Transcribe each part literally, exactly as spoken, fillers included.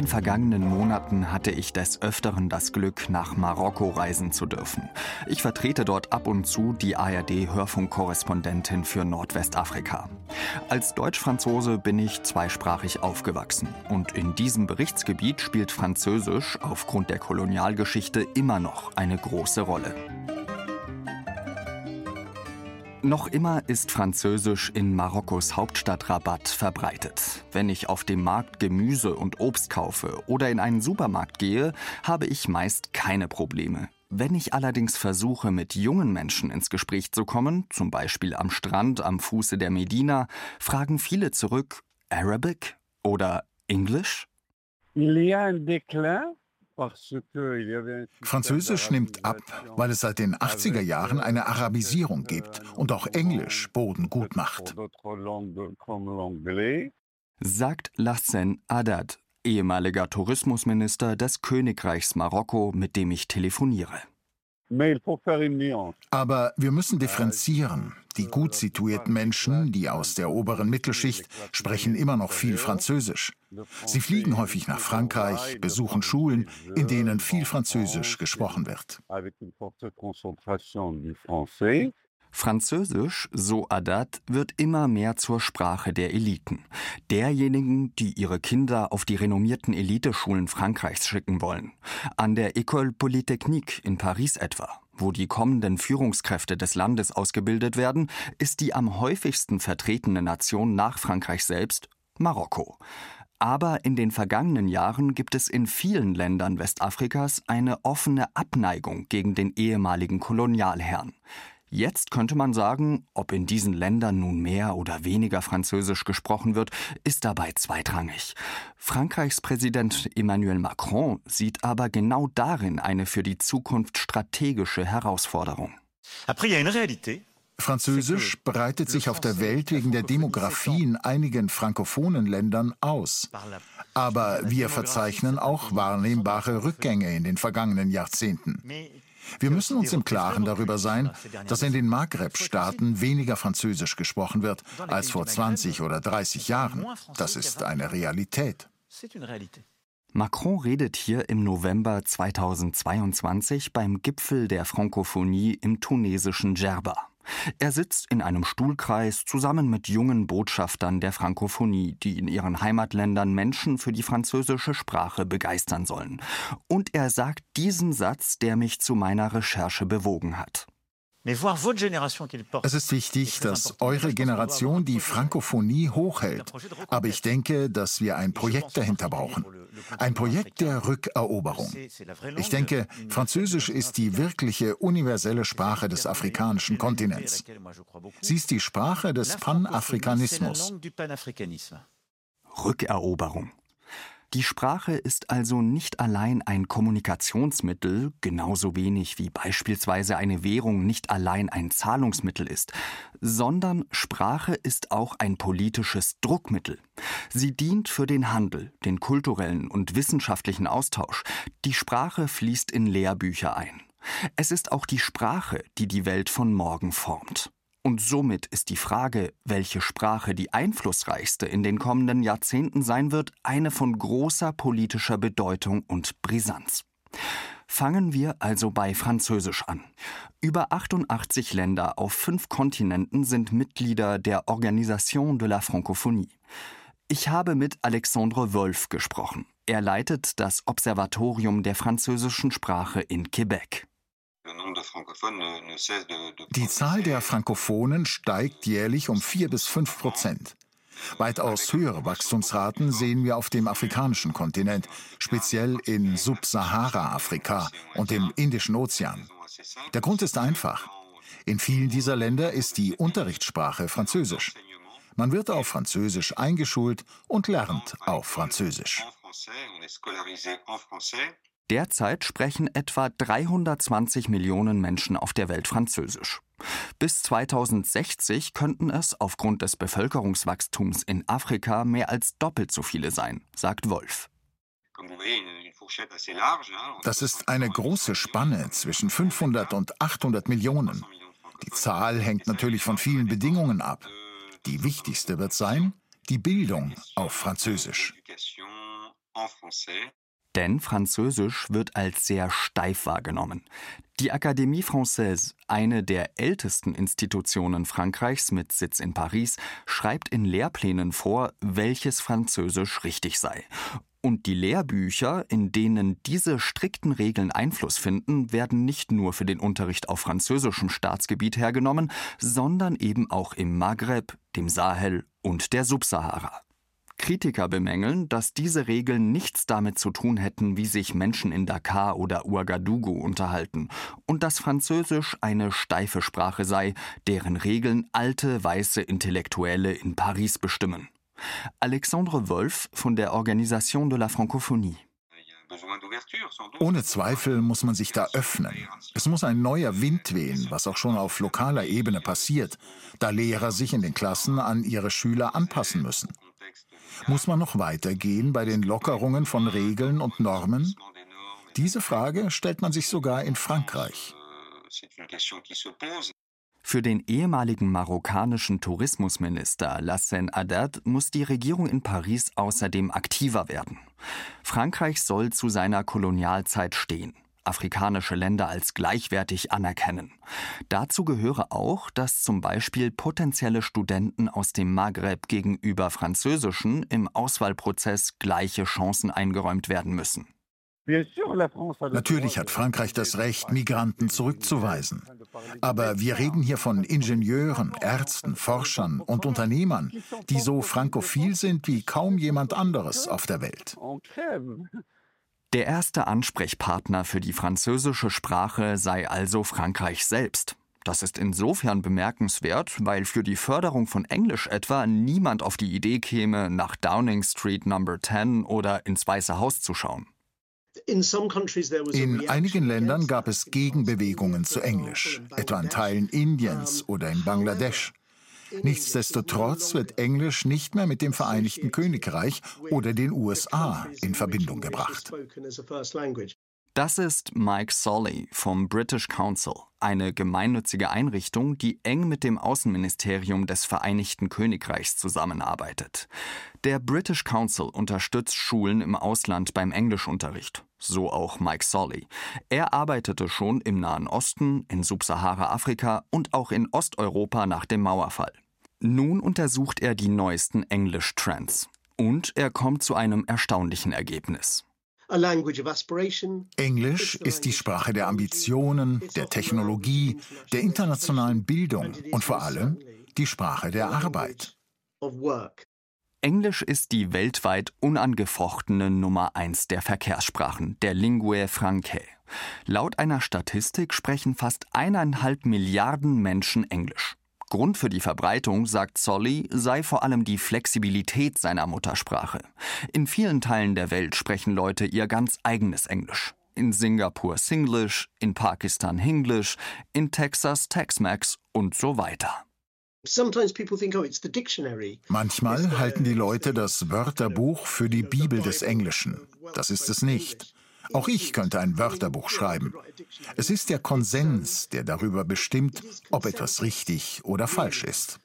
vergangenen Monaten hatte ich des Öfteren das Glück, nach Marokko reisen zu dürfen. Ich vertrete dort ab und zu die A R D-Hörfunkkorrespondentin für Nordwestafrika. Als Deutsch-Franzose bin ich zweisprachig aufgewachsen. Und in diesem Berichtsgebiet spielt Französisch aufgrund der Kolonialgeschichte immer noch eine große Rolle. Noch immer ist Französisch in Marokkos Hauptstadt Rabat verbreitet. Wenn ich auf dem Markt Gemüse und Obst kaufe oder in einen Supermarkt gehe, habe ich meist keine Probleme. Wenn ich allerdings versuche, mit jungen Menschen ins Gespräch zu kommen, zum Beispiel am Strand am Fuße der Medina, fragen viele zurück: Arabic oder English? Il y a un déclin. Französisch nimmt ab, weil es seit den achtziger Jahren eine Arabisierung gibt und auch Englisch Boden gut macht. Sagt Lassen Haddad, ehemaliger Tourismusminister des Königreichs Marokko, mit dem ich telefoniere. Aber wir müssen differenzieren. Die gut situierten Menschen, die aus der oberen Mittelschicht, sprechen immer noch viel Französisch. Sie fliegen häufig nach Frankreich, besuchen Schulen, in denen viel Französisch gesprochen wird. Französisch, so Haddad, wird immer mehr zur Sprache der Eliten. Derjenigen, die ihre Kinder auf die renommierten Eliteschulen Frankreichs schicken wollen. An der École Polytechnique in Paris etwa, wo die kommenden Führungskräfte des Landes ausgebildet werden, ist die am häufigsten vertretene Nation nach Frankreich selbst Marokko. Aber in den vergangenen Jahren gibt es in vielen Ländern Westafrikas eine offene Abneigung gegen den ehemaligen Kolonialherrn. Jetzt könnte man sagen, ob in diesen Ländern nun mehr oder weniger Französisch gesprochen wird, ist dabei zweitrangig. Frankreichs Präsident Emmanuel Macron sieht aber genau darin eine für die Zukunft strategische Herausforderung. Französisch breitet sich auf der Welt wegen der Demografie in einigen frankophonen Ländern aus. Aber wir verzeichnen auch wahrnehmbare Rückgänge in den vergangenen Jahrzehnten. Wir müssen uns im Klaren darüber sein, dass in den Maghreb-Staaten weniger Französisch gesprochen wird als vor zwanzig oder dreißig Jahren. Das ist eine Realität. Macron redet hier im November zweitausendzweiundzwanzig beim Gipfel der Frankophonie im tunesischen Djerba. Er sitzt in einem Stuhlkreis zusammen mit jungen Botschaftern der Frankophonie, die in ihren Heimatländern Menschen für die französische Sprache begeistern sollen. Und er sagt diesen Satz, der mich zu meiner Recherche bewogen hat. Es ist wichtig, dass eure Generation die Frankophonie hochhält. Aber ich denke, dass wir ein Projekt dahinter brauchen. Ein Projekt der Rückeroberung. Ich denke, Französisch ist die wirkliche universelle Sprache des afrikanischen Kontinents. Sie ist die Sprache des Panafrikanismus. Rückeroberung. Die Sprache ist also nicht allein ein Kommunikationsmittel, genauso wenig wie beispielsweise eine Währung nicht allein ein Zahlungsmittel ist, sondern Sprache ist auch ein politisches Druckmittel. Sie dient für den Handel, den kulturellen und wissenschaftlichen Austausch. Die Sprache fließt in Lehrbücher ein. Es ist auch die Sprache, die die Welt von morgen formt. Und somit ist die Frage, welche Sprache die einflussreichste in den kommenden Jahrzehnten sein wird, eine von großer politischer Bedeutung und Brisanz. Fangen wir also bei Französisch an. Über achtundachtzig Länder auf fünf Kontinenten sind Mitglieder der Organisation de la Francophonie. Ich habe mit Alexandre Wolf gesprochen. Er leitet das Observatorium der französischen Sprache in Quebec. Die Zahl der Frankophonen steigt jährlich um vier bis fünf Prozent. Weitaus höhere Wachstumsraten sehen wir auf dem afrikanischen Kontinent, speziell in Subsahara-Afrika und im Indischen Ozean. Der Grund ist einfach. In vielen dieser Länder ist die Unterrichtssprache Französisch. Man wird auf Französisch eingeschult und lernt auf Französisch. Derzeit sprechen etwa dreihundertzwanzig Millionen Menschen auf der Welt Französisch. Bis zweitausendsechzig könnten es aufgrund des Bevölkerungswachstums in Afrika mehr als doppelt so viele sein, sagt Wolf. Das ist eine große Spanne zwischen fünfhundert und achthundert Millionen. Die Zahl hängt natürlich von vielen Bedingungen ab. Die wichtigste wird sein, die Bildung auf Französisch. Denn Französisch wird als sehr steif wahrgenommen. Die Académie Française, eine der ältesten Institutionen Frankreichs mit Sitz in Paris, schreibt in Lehrplänen vor, welches Französisch richtig sei. Und die Lehrbücher, in denen diese strikten Regeln Einfluss finden, werden nicht nur für den Unterricht auf französischem Staatsgebiet hergenommen, sondern eben auch im Maghreb, dem Sahel und der Subsahara. Kritiker bemängeln, dass diese Regeln nichts damit zu tun hätten, wie sich Menschen in Dakar oder Ouagadougou unterhalten und dass Französisch eine steife Sprache sei, deren Regeln alte, weiße Intellektuelle in Paris bestimmen. Alexandre Wolf von der Organisation de la Francophonie. Ohne Zweifel muss man sich da öffnen. Es muss ein neuer Wind wehen, was auch schon auf lokaler Ebene passiert, da Lehrer sich in den Klassen an ihre Schüler anpassen müssen. Muss man noch weitergehen bei den Lockerungen von Regeln und Normen? Diese Frage stellt man sich sogar in Frankreich. Für den ehemaligen marokkanischen Tourismusminister Lassane Haddad muss die Regierung in Paris außerdem aktiver werden. Frankreich soll zu seiner Kolonialzeit stehen, afrikanische Länder als gleichwertig anerkennen. Dazu gehöre auch, dass zum Beispiel potenzielle Studenten aus dem Maghreb gegenüber französischen im Auswahlprozess gleiche Chancen eingeräumt werden müssen. Natürlich hat Frankreich das Recht, Migranten zurückzuweisen. Aber wir reden hier von Ingenieuren, Ärzten, Forschern und Unternehmern, die so frankophil sind wie kaum jemand anderes auf der Welt. Der erste Ansprechpartner für die französische Sprache sei also Frankreich selbst. Das ist insofern bemerkenswert, weil für die Förderung von Englisch etwa niemand auf die Idee käme, nach Downing Street Number zehn oder ins Weiße Haus zu schauen. In einigen Ländern gab es Gegenbewegungen zu Englisch, etwa in Teilen Indiens oder in Bangladesch. Nichtsdestotrotz wird Englisch nicht mehr mit dem Vereinigten Königreich oder den U S A in Verbindung gebracht. Das ist Mike Solly vom British Council, eine gemeinnützige Einrichtung, die eng mit dem Außenministerium des Vereinigten Königreichs zusammenarbeitet. Der British Council unterstützt Schulen im Ausland beim Englischunterricht, so auch Mike Solly. Er arbeitete schon im Nahen Osten, in Subsahara-Afrika und auch in Osteuropa nach dem Mauerfall. Nun untersucht er die neuesten English-Trends und er kommt zu einem erstaunlichen Ergebnis. Englisch ist die Sprache der Ambitionen, der Technologie, der internationalen Bildung und vor allem die Sprache der Arbeit. Englisch ist die weltweit unangefochtene Nummer eins der Verkehrssprachen, der Linguae Francae. Laut einer Statistik sprechen fast eineinhalb Milliarden Menschen Englisch. Grund für die Verbreitung, sagt Solly, sei vor allem die Flexibilität seiner Muttersprache. In vielen Teilen der Welt sprechen Leute ihr ganz eigenes Englisch. In Singapur Singlish, in Pakistan Hinglish, in Texas Tex-Mex und so weiter. Manchmal halten die Leute das Wörterbuch für die Bibel des Englischen. Das ist es nicht. Auch ich könnte ein Wörterbuch schreiben. Es ist der Konsens, der darüber bestimmt, ob etwas richtig oder falsch ist.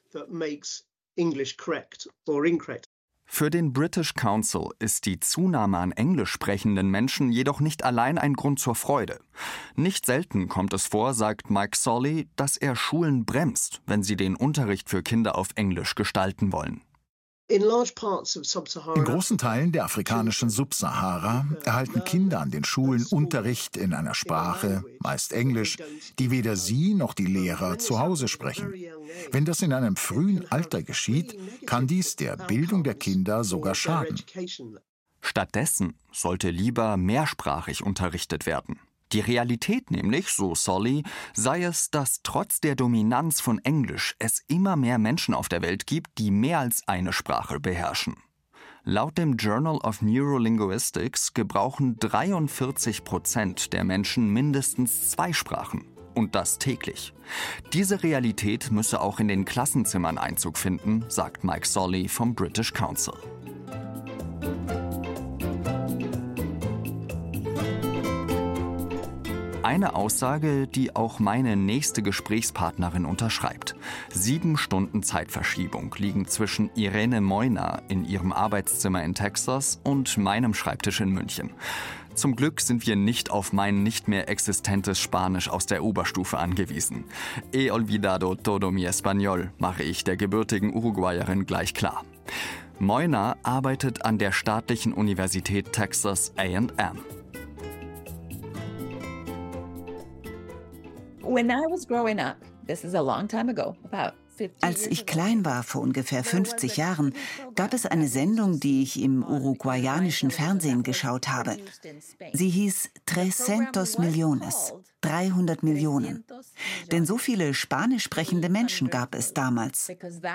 Für den British Council ist die Zunahme an englisch sprechenden Menschen jedoch nicht allein ein Grund zur Freude. Nicht selten kommt es vor, sagt Mike Solly, dass er Schulen bremst, wenn sie den Unterricht für Kinder auf Englisch gestalten wollen. In großen Teilen der afrikanischen Subsahara erhalten Kinder an den Schulen Unterricht in einer Sprache, meist Englisch, die weder sie noch die Lehrer zu Hause sprechen. Wenn das in einem frühen Alter geschieht, kann dies der Bildung der Kinder sogar schaden. Stattdessen sollte lieber mehrsprachig unterrichtet werden. Die Realität nämlich, so Solly, sei es, dass trotz der Dominanz von Englisch es immer mehr Menschen auf der Welt gibt, die mehr als eine Sprache beherrschen. Laut dem Journal of Neurolinguistics gebrauchen dreiundvierzig Prozent der Menschen mindestens zwei Sprachen. Und das täglich. Diese Realität müsse auch in den Klassenzimmern Einzug finden, sagt Mike Solly vom British Council. Eine Aussage, die auch meine nächste Gesprächspartnerin unterschreibt. Sieben Stunden Zeitverschiebung liegen zwischen Irene Moina in ihrem Arbeitszimmer in Texas und meinem Schreibtisch in München. Zum Glück sind wir nicht auf mein nicht mehr existentes Spanisch aus der Oberstufe angewiesen. He olvidado todo mi español, mache ich der gebürtigen Uruguayerin gleich klar. Moina arbeitet an der staatlichen Universität Texas A and M. Als ich klein war, vor ungefähr fünfzig Jahren, gab es eine Sendung, die ich im uruguayanischen Fernsehen geschaut habe. Sie hieß Trescientos Millones, dreihundert Millionen. Denn so viele spanisch sprechende Menschen gab es damals.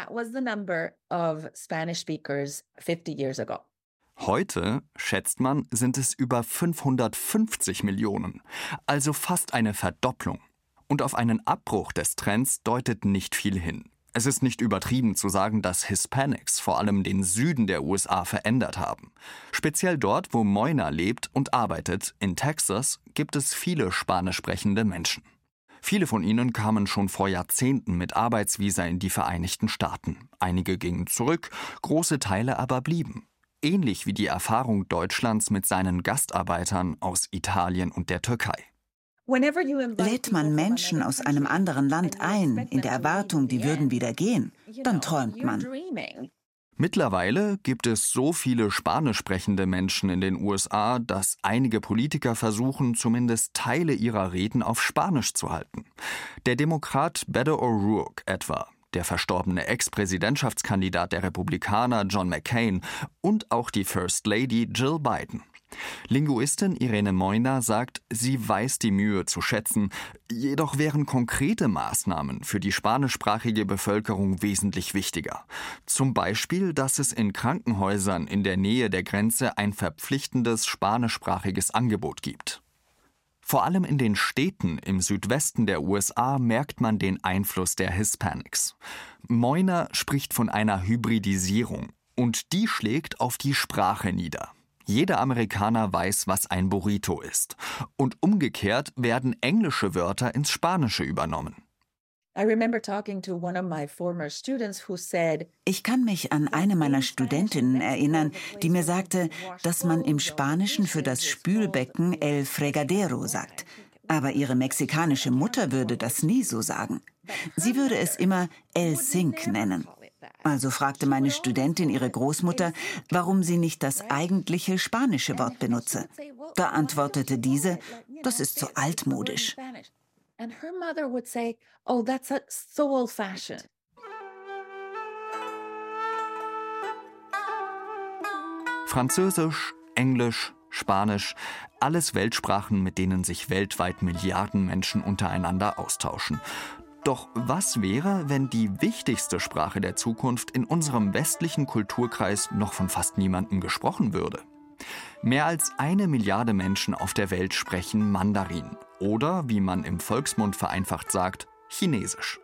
Heute, schätzt man, sind es über fünfhundertfünfzig Millionen, also fast eine Verdopplung. Und auf einen Abbruch des Trends deutet nicht viel hin. Es ist nicht übertrieben zu sagen, dass Hispanics vor allem den Süden der U S A verändert haben. Speziell dort, wo Moina lebt und arbeitet, in Texas, gibt es viele spanisch sprechende Menschen. Viele von ihnen kamen schon vor Jahrzehnten mit Arbeitsvisa in die Vereinigten Staaten. Einige gingen zurück, große Teile aber blieben. Ähnlich wie die Erfahrung Deutschlands mit seinen Gastarbeitern aus Italien und der Türkei. Lädt man Menschen aus einem anderen Land ein, in der Erwartung, die würden wieder gehen, dann träumt man. Mittlerweile gibt es so viele spanisch sprechende Menschen in den U S A, dass einige Politiker versuchen, zumindest Teile ihrer Reden auf Spanisch zu halten. Der Demokrat Beto O'Rourke etwa, der verstorbene Ex-Präsidentschaftskandidat der Republikaner John McCain und auch die First Lady Jill Biden. Linguistin Irene Moina sagt, sie weiß die Mühe zu schätzen, jedoch wären konkrete Maßnahmen für die spanischsprachige Bevölkerung wesentlich wichtiger. Zum Beispiel, dass es in Krankenhäusern in der Nähe der Grenze ein verpflichtendes spanischsprachiges Angebot gibt. Vor allem in den Städten im Südwesten der U S A merkt man den Einfluss der Hispanics. Moina spricht von einer Hybridisierung und die schlägt auf die Sprache nieder. Jeder Amerikaner weiß, was ein Burrito ist. Und umgekehrt werden englische Wörter ins Spanische übernommen. Ich kann mich an eine meiner Studentinnen erinnern, die mir sagte, dass man im Spanischen für das Spülbecken el fregadero sagt. Aber ihre mexikanische Mutter würde das nie so sagen. Sie würde es immer el sink nennen. Also fragte meine Studentin ihre Großmutter, warum sie nicht das eigentliche spanische Wort benutze. Da antwortete diese, das ist so altmodisch. Französisch, Englisch, Spanisch, alles Weltsprachen, mit denen sich weltweit Milliarden Menschen untereinander austauschen. Doch was wäre, wenn die wichtigste Sprache der Zukunft in unserem westlichen Kulturkreis noch von fast niemandem gesprochen würde? Mehr als eine Milliarde Menschen auf der Welt sprechen Mandarin oder, wie man im Volksmund vereinfacht sagt, Chinesisch.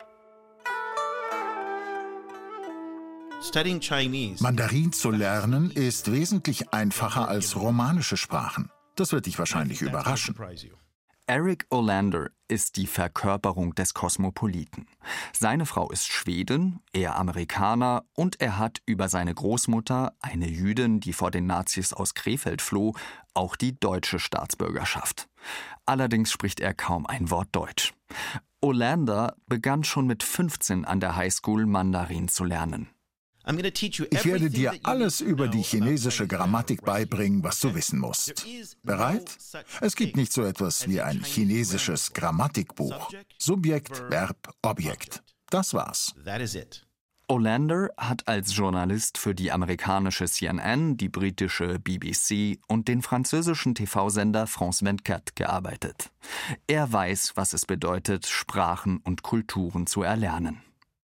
Mandarin zu lernen ist wesentlich einfacher als romanische Sprachen. Das wird dich wahrscheinlich überraschen. Eric Olander ist die Verkörperung des Kosmopoliten. Seine Frau ist Schwedin, er Amerikaner und er hat über seine Großmutter, eine Jüdin, die vor den Nazis aus Krefeld floh, auch die deutsche Staatsbürgerschaft. Allerdings spricht er kaum ein Wort Deutsch. Olander begann schon mit fünfzehn an der Highschool Mandarin zu lernen. Ich werde dir alles über die chinesische Grammatik beibringen, was du wissen musst. Bereit? Es gibt nicht so etwas wie ein chinesisches Grammatikbuch. Subjekt, Verb, Objekt. Das war's. Olander hat als Journalist für die amerikanische C N N, die britische B B C und den französischen T V-Sender France vierundzwanzig gearbeitet. Er weiß, was es bedeutet, Sprachen und Kulturen zu erlernen.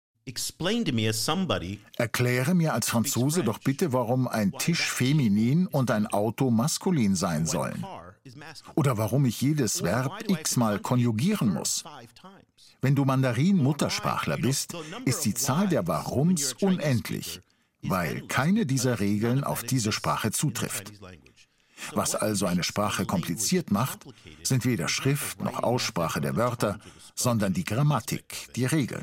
Erkläre mir als Franzose doch bitte, warum ein Tisch feminin und ein Auto maskulin sein sollen. Oder warum ich jedes Verb x-mal konjugieren muss. Wenn du Mandarin-Muttersprachler bist, ist die Zahl der Warums unendlich, weil keine dieser Regeln auf diese Sprache zutrifft. Was also eine Sprache kompliziert macht, sind weder Schrift noch Aussprache der Wörter, sondern die Grammatik, die Regeln.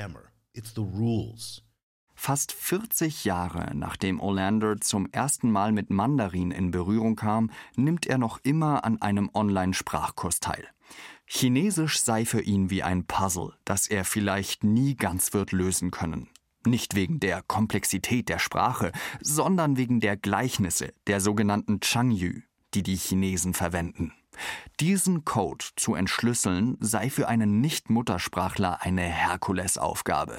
Fast vierzig Jahre nachdem Olander zum ersten Mal mit Mandarin in Berührung kam, nimmt er noch immer an einem Online-Sprachkurs teil. Chinesisch sei für ihn wie ein Puzzle, das er vielleicht nie ganz wird lösen können. Nicht wegen der Komplexität der Sprache, sondern wegen der Gleichnisse, der sogenannten Changyu, die die Chinesen verwenden. Diesen Code zu entschlüsseln sei für einen Nicht-Muttersprachler eine Herkulesaufgabe.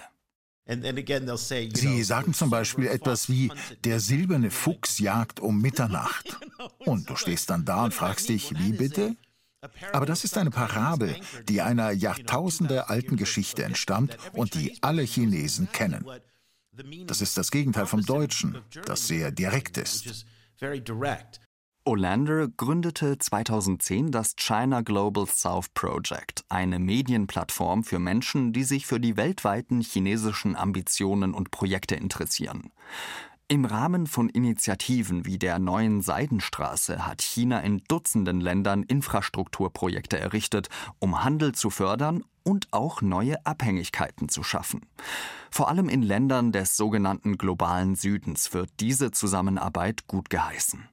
Sie sagen zum Beispiel etwas wie, der silberne Fuchs jagt um Mitternacht. Und du stehst dann da und fragst dich, wie bitte? Aber das ist eine Parabel, die einer Jahrtausende alten Geschichte entstammt und die alle Chinesen kennen. Das ist das Gegenteil vom Deutschen, das sehr direkt ist. Olander gründete zweitausendzehn das China Global South Project, eine Medienplattform für Menschen, die sich für die weltweiten chinesischen Ambitionen und Projekte interessieren. Im Rahmen von Initiativen wie der neuen Seidenstraße hat China in Dutzenden Ländern Infrastrukturprojekte errichtet, um Handel zu fördern und auch neue Abhängigkeiten zu schaffen. Vor allem in Ländern des sogenannten globalen Südens wird diese Zusammenarbeit gut geheißen.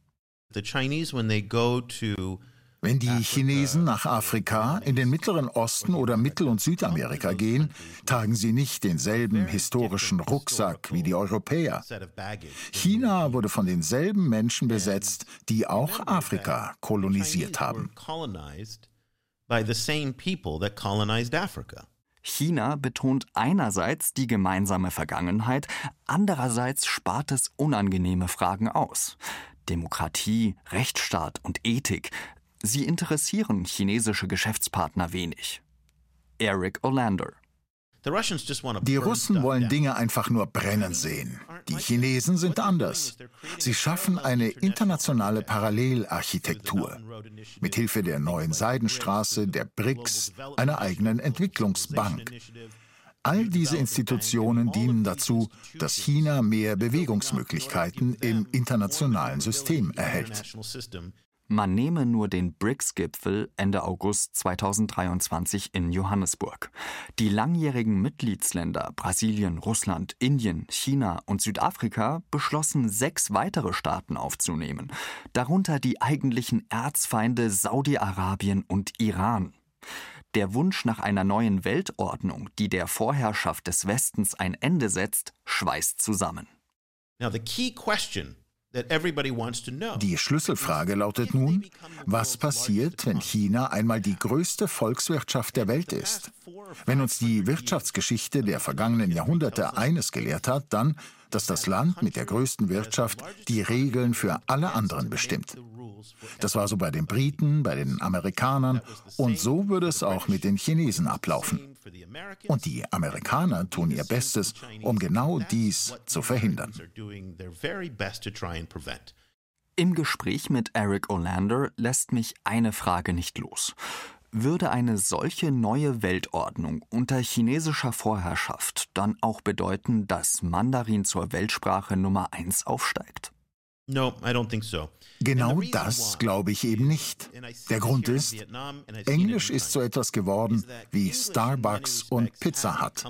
Wenn die Chinesen nach Afrika, in den Mittleren Osten oder Mittel- und Südamerika gehen, tragen sie nicht denselben historischen Rucksack wie die Europäer. China wurde von denselben Menschen besetzt, die auch Afrika kolonisiert haben. China betont einerseits die gemeinsame Vergangenheit, andererseits spart es unangenehme Fragen aus. Demokratie, Rechtsstaat und Ethik, sie interessieren chinesische Geschäftspartner wenig. Eric Olander. Die Russen wollen Dinge einfach nur brennen sehen. Die Chinesen sind anders. Sie schaffen eine internationale Parallelarchitektur. Mithilfe der neuen Seidenstraße, der B R I C S, einer eigenen Entwicklungsbank. All diese Institutionen dienen dazu, dass China mehr Bewegungsmöglichkeiten im internationalen System erhält. Man nehme nur den B R I C S-Gipfel Ende August zweitausenddreiundzwanzig in Johannesburg. Die langjährigen Mitgliedsländer Brasilien, Russland, Indien, China und Südafrika beschlossen, sechs weitere Staaten aufzunehmen, darunter die eigentlichen Erzfeinde Saudi-Arabien und Iran. Der Wunsch nach einer neuen Weltordnung, die der Vorherrschaft des Westens ein Ende setzt, schweißt zusammen. Die Schlüsselfrage lautet nun, was passiert, wenn China einmal die größte Volkswirtschaft der Welt ist? Wenn uns die Wirtschaftsgeschichte der vergangenen Jahrhunderte eines gelehrt hat, dann, dass das Land mit der größten Wirtschaft die Regeln für alle anderen bestimmt. Das war so bei den Briten, bei den Amerikanern und so würde es auch mit den Chinesen ablaufen. Und die Amerikaner tun ihr Bestes, um genau dies zu verhindern. Im Gespräch mit Eric Olander lässt mich eine Frage nicht los. Würde eine solche neue Weltordnung unter chinesischer Vorherrschaft dann auch bedeuten, dass Mandarin zur Weltsprache Nummer eins aufsteigt? Genau das glaube ich eben nicht. Der Grund ist, Englisch ist so etwas geworden wie Starbucks und Pizza Hut.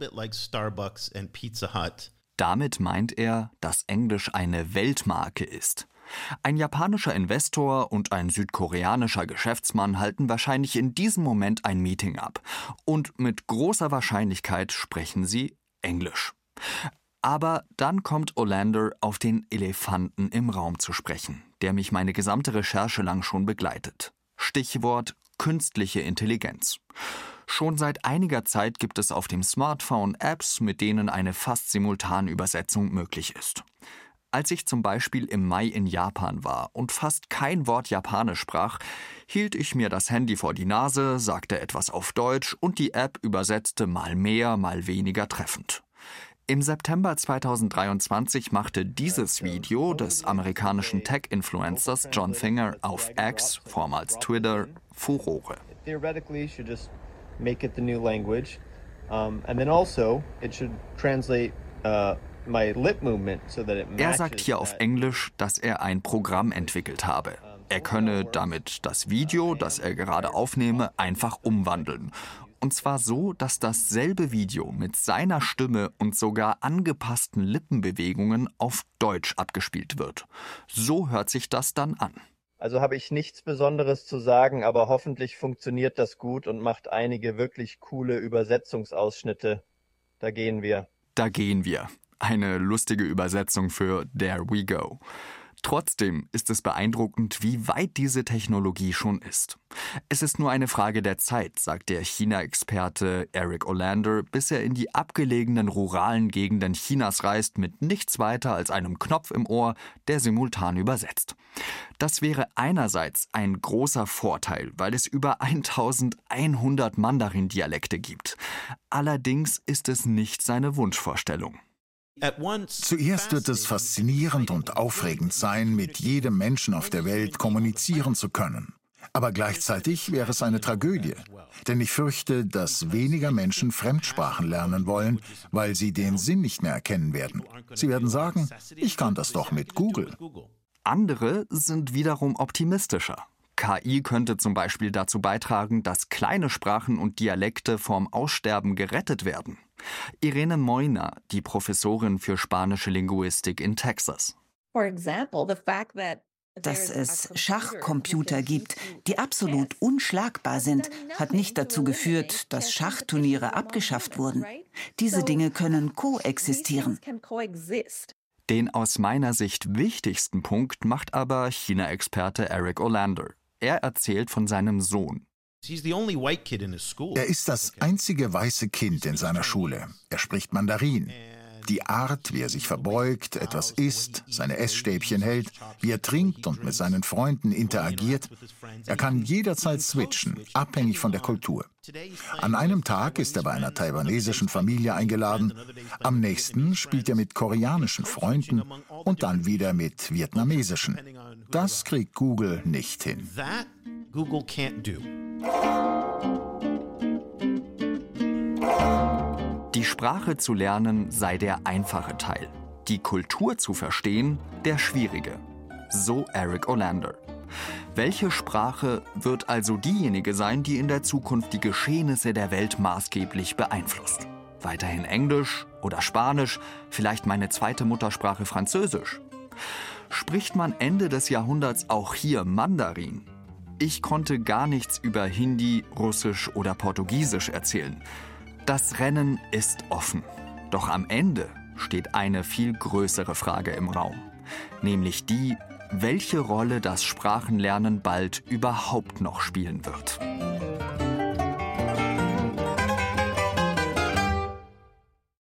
Damit meint er, dass Englisch eine Weltmarke ist. Ein japanischer Investor und ein südkoreanischer Geschäftsmann halten wahrscheinlich in diesem Moment ein Meeting ab. Und mit großer Wahrscheinlichkeit sprechen sie Englisch. Aber dann kommt Olander auf den Elefanten im Raum zu sprechen, der mich meine gesamte Recherche lang schon begleitet. Stichwort künstliche Intelligenz. Schon seit einiger Zeit gibt es auf dem Smartphone Apps, mit denen eine fast Simultanübersetzung möglich ist. Als ich zum Beispiel im Mai in Japan war und fast kein Wort Japanisch sprach, hielt ich mir das Handy vor die Nase, sagte etwas auf Deutsch und die App übersetzte mal mehr, mal weniger treffend. Im September zweitausenddreiundzwanzig machte dieses Video des amerikanischen Tech-Influencers John Finger auf X, vormals Twitter, Furore. Theoretically, should just make it the new language, um, and then also it should translate uh, Er sagt hier auf Englisch, dass er ein Programm entwickelt habe. Er könne damit das Video, das er gerade aufnehme, einfach umwandeln. Und zwar so, dass dasselbe Video mit seiner Stimme und sogar angepassten Lippenbewegungen auf Deutsch abgespielt wird. So hört sich das dann an. Also habe ich nichts Besonderes zu sagen, aber hoffentlich funktioniert das gut und macht einige wirklich coole Übersetzungsausschnitte. Da gehen wir. Da gehen wir. Eine lustige Übersetzung für There we go. Trotzdem ist es beeindruckend, wie weit diese Technologie schon ist. Es ist nur eine Frage der Zeit, sagt der China-Experte Eric Olander, bis er in die abgelegenen ruralen Gegenden Chinas reist mit nichts weiter als einem Knopf im Ohr, der simultan übersetzt. Das wäre einerseits ein großer Vorteil, weil es über eintausendeinhundert Mandarin-Dialekte gibt. Allerdings ist es nicht seine Wunschvorstellung. Zuerst wird es faszinierend und aufregend sein, mit jedem Menschen auf der Welt kommunizieren zu können. Aber gleichzeitig wäre es eine Tragödie. Denn ich fürchte, dass weniger Menschen Fremdsprachen lernen wollen, weil sie den Sinn nicht mehr erkennen werden. Sie werden sagen, ich kann das doch mit Google. Andere sind wiederum optimistischer. K I könnte zum Beispiel dazu beitragen, dass kleine Sprachen und Dialekte vorm Aussterben gerettet werden. Irene Moina, die Professorin für spanische Linguistik in Texas. Dass es Schachcomputer gibt, die absolut unschlagbar sind, hat nicht dazu geführt, dass Schachturniere abgeschafft wurden. Diese Dinge können koexistieren. Den aus meiner Sicht wichtigsten Punkt macht aber China-Experte Eric Olander. Er erzählt von seinem Sohn. Er ist das einzige weiße Kind in seiner Schule. Er spricht Mandarin. Die Art, wie er sich verbeugt, etwas isst, seine Essstäbchen hält, wie er trinkt und mit seinen Freunden interagiert. Er kann jederzeit switchen, abhängig von der Kultur. An einem Tag ist er bei einer taiwanesischen Familie eingeladen, am nächsten spielt er mit koreanischen Freunden und dann wieder mit vietnamesischen. Das kriegt Google nicht hin. Die Sprache zu lernen sei der einfache Teil. Die Kultur zu verstehen, der schwierige. So Eric Olander. Welche Sprache wird also diejenige sein, die in der Zukunft die Geschehnisse der Welt maßgeblich beeinflusst? Weiterhin Englisch oder Spanisch, vielleicht meine zweite Muttersprache Französisch? Spricht man Ende des Jahrhunderts auch hier Mandarin? Ich konnte gar nichts über Hindi, Russisch oder Portugiesisch erzählen. Das Rennen ist offen. Doch am Ende steht eine viel größere Frage im Raum. Nämlich die, welche Rolle das Sprachenlernen bald überhaupt noch spielen wird.